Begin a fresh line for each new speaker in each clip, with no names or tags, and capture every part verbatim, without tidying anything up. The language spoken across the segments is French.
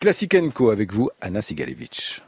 Classic and Co avec vous, Anna Sigalevich.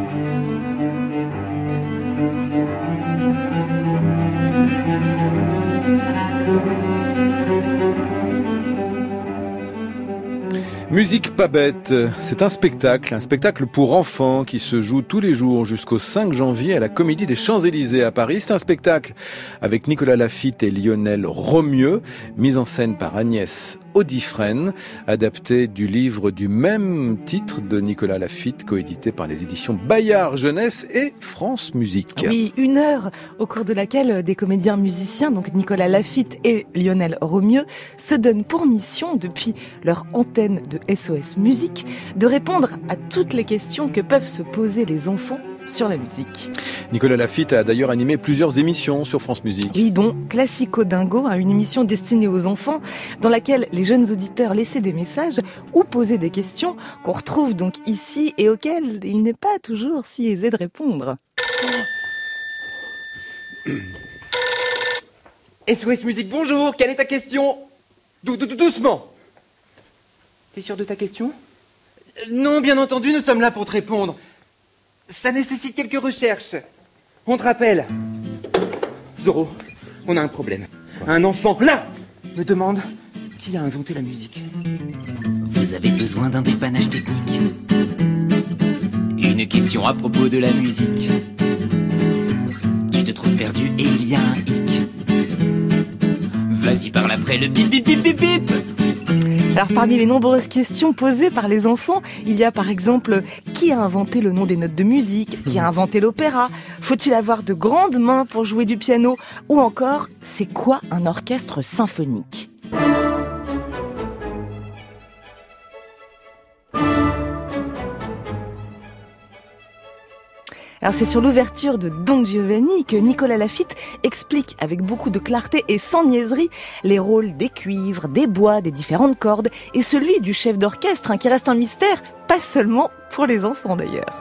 Musique pas bête, c'est un spectacle, un spectacle pour enfants qui se joue tous les jours jusqu'au cinq janvier à la Comédie des Champs-Élysées à Paris. C'est un spectacle avec Nicolas Laffitte et Lionel Romieux, mise en scène par Agnès Audifresne, adapté du livre du même titre de Nicolas Laffitte, coédité par les éditions Bayard Jeunesse et France Musique.
Oui, une heure au cours de laquelle des comédiens musiciens, donc Nicolas Laffitte et Lionel Romieux, se donnent pour mission, depuis leur antenne de S O S Musique, de répondre à toutes les questions que peuvent se poser les enfants sur la musique.
Nicolas Laffitte a d'ailleurs animé plusieurs émissions sur France Musique.
Oui, dont Classico Dingo, une émission destinée aux enfants, dans laquelle les jeunes auditeurs laissaient des messages ou posaient des questions qu'on retrouve donc ici et auxquelles il n'est pas toujours si aisé de répondre.
S O S Musique, bonjour, quelle est ta question? Dou- dou- Doucement. T'es sûr de ta question? Non, bien entendu, nous sommes là pour te répondre. Ça nécessite quelques recherches. On te rappelle. Zorro, on a un problème. Un enfant, là, me demande qui a inventé la musique.
Vous avez besoin d'un dépannage technique. Une question à propos de la musique. Tu te trouves perdu et il y a un hic. Vas-y, parle après le bip bip bip bip bip.
Alors parmi les nombreuses questions posées par les enfants, il y a par exemple qui a inventé le nom des notes de musique, qui a inventé l'opéra, faut-il avoir de grandes mains pour jouer du piano, ou encore c'est quoi un orchestre symphonique ? Alors c'est sur l'ouverture de Don Giovanni que Nicolas Laffitte explique avec beaucoup de clarté et sans niaiserie les rôles des cuivres, des bois, des différentes cordes et celui du chef d'orchestre, hein, qui reste un mystère, pas seulement pour les enfants d'ailleurs.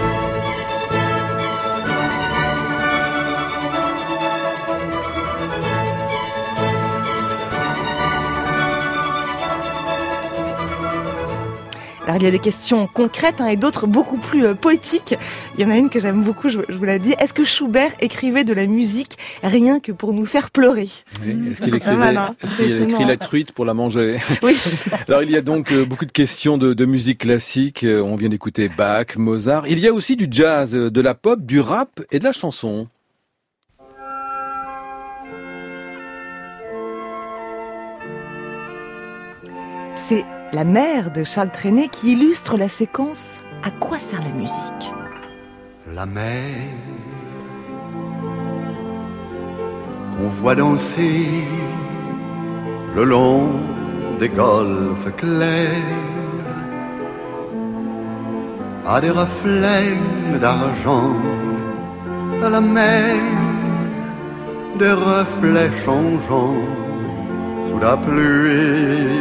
Alors il y a des questions concrètes hein, et d'autres beaucoup plus euh, poétiques. Il y en a une que j'aime beaucoup, je, je vous l'ai dit. Est-ce que Schubert écrivait de la musique rien que pour nous faire pleurer ?
Oui, est-ce qu'il écrivait,
Malin.
est-ce qu'il a écrit la truite pour la manger ?
Oui.
Alors il y a donc euh, beaucoup de questions de, de musique classique. Euh, on vient d'écouter Bach, Mozart. Il y a aussi du jazz, euh, de la pop, du rap et de la chanson.
C'est la mère de Charles Trenet qui illustre la séquence « À quoi sert la musique ?»
La mer qu'on voit danser le long des golfes clairs a des reflets d'argent. À la mer, des reflets changeants sous la pluie.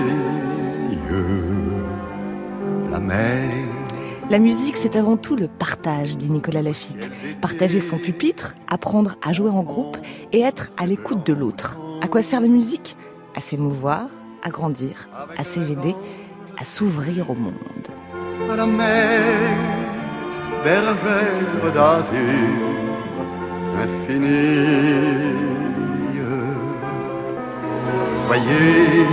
La mer.
La musique, c'est avant tout le partage, dit Nicolas Laffitte. Partager son pupitre, apprendre à jouer en groupe et être à l'écoute de l'autre. À quoi sert la musique ? À s'émouvoir, à grandir, à s'éveiller, à s'ouvrir au monde.
À la mer, bergère d'azur, infinie. Voyez,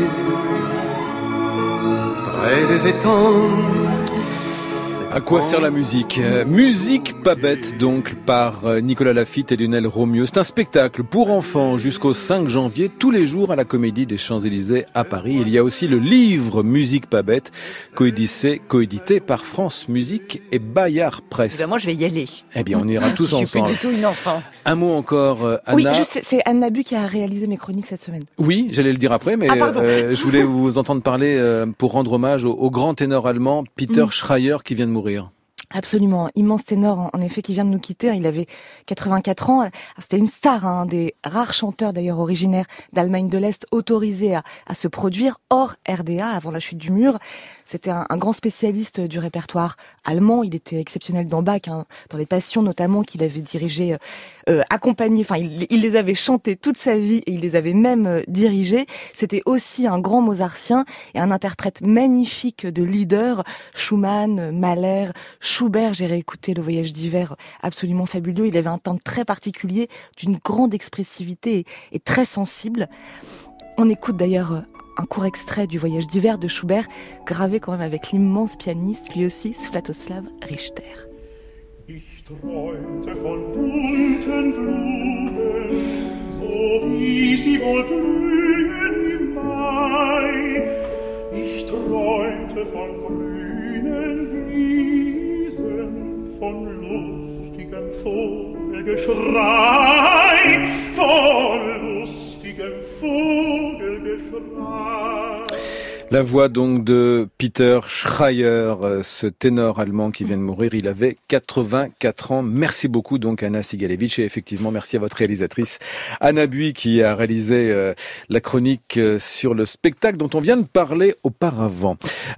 près des étangs.
À quoi sert la musique ? euh, Musique pas bête donc par euh, Nicolas Laffitte et Lionel Romieux. C'est un spectacle pour enfants jusqu'au cinq janvier, tous les jours à la Comédie des Champs-Élysées à Paris. Il y a aussi le livre Musique pas bête, coédité, coédité par France Musique et Bayard Presse.
Ben moi je vais y aller.
Eh bien on ira tous
Je suis
ensemble.
plus du tout une enfant.
Un mot encore, euh, Anna.
Oui, juste, c'est- c'est Anne Nabu qui a réalisé mes chroniques cette semaine.
Oui, j'allais le dire après, mais
Ah, pardon.
euh, je voulais vous entendre parler euh, pour rendre hommage au, au grand ténor allemand Peter
Mm.
Schreier qui vient de mourir.
Absolument, immense ténor en effet qui vient de nous quitter, il avait quatre-vingt-quatre ans, c'était une star, un hein, des rares chanteurs d'ailleurs originaires d'Allemagne de l'Est autorisés à, à se produire hors R D A avant la chute du mur. C'était un, un grand spécialiste du répertoire allemand, il était exceptionnel dans Bach, hein, dans les Passions notamment qu'il avait dirigé, euh, accompagné, enfin il, il les avait chantés toute sa vie et il les avait même euh, dirigés. C'était aussi un grand mozartien et un interprète magnifique de leader, Schumann, Mahler, Schubert, j'ai réécouté Le Voyage d'hiver, absolument fabuleux. Il avait un timbre très particulier, d'une grande expressivité et, et très sensible. On écoute d'ailleurs un court extrait du Voyage d'hiver de Schubert, gravé quand même avec l'immense pianiste, lui aussi, Sviatoslav Richter.
Ich träumte von bunten Blumen, so wie sie wohl blühen im Mai. Ich träumte von grünen Wiesen, von lustigem Vogelgeschrei, von lustigem Vogelgeschrei.
La voix donc de Peter Schreier, ce ténor allemand qui vient de mourir, il avait quatre-vingt-quatre ans. Merci beaucoup donc Anna Sigalevitch et effectivement merci à votre réalisatrice Anna Bui qui a réalisé euh, la chronique sur le spectacle dont on vient de parler auparavant.